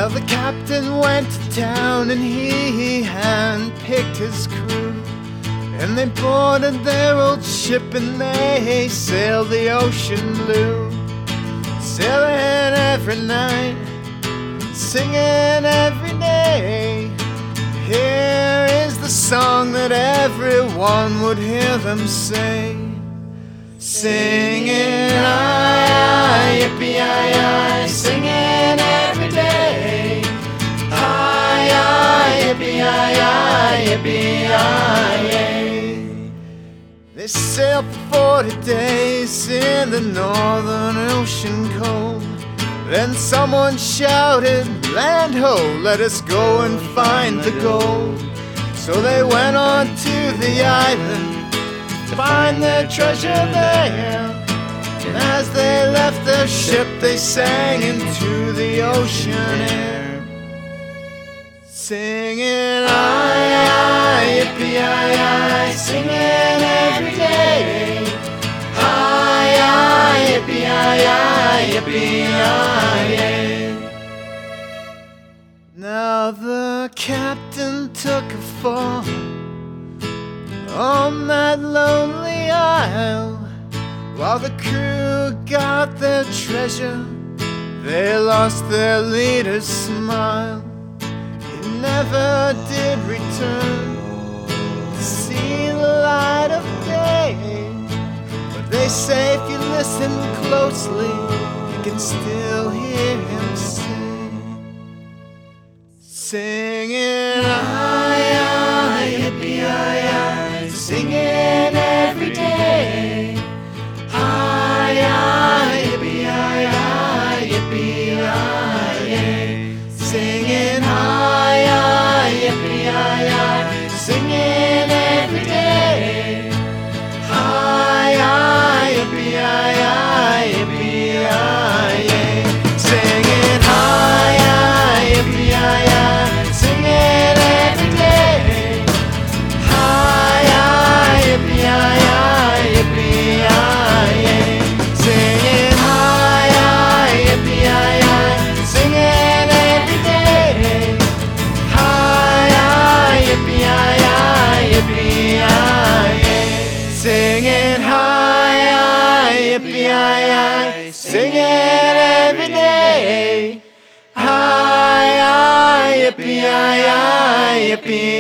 Well, the captain went to town and he handpicked his crew, and they boarded their old ship and they sailed the ocean blue, sailing every night, singing every day. Here is the song that everyone would hear them say, singing aye, yippee-yi-yi, singing every day. Aye, aye, yippee-yi-yi, yippee-yi-yi. They sailed for 40 days in the northern ocean cold. Then someone shouted, land ho, let us go and find the gold. So they went on to the island to find their treasure there. And as they left their ship, they sang into the ocean air, singing aye, aye, yippee-yi-yi, singing every day. Aye, aye, yippee-yi-yi, yippee-yi-yi. Now the captain took a fall on that lonely isle, while the crew got their treasure, they lost their leader's smile. He never did return to see the light of day, but they say if you listen closely, you can still hear him sing, singing aye, aye, yippee-yi-yi, singing every day. Aye, aye, yippee-yi-yi, yippee-yi-yi, singing aye, aye, yippee-yi-yi, singing every day. Aye, aye, yippee-yi-yi, yippee-yi-yi, singing aye, aye, yippee-yi-yi, singing every day. Aye, aye, yippee-yi-yi, yippee-yi-yi, singing aye, aye, yippee-yi-yi, singing every day. Aye, aye, yippee-yi-yi, yippee-yi-yi, singing aye, aye, yippee-yi-yi, singing every day. Aye, aye, yippee-yi-yi, yippee-yi-yi.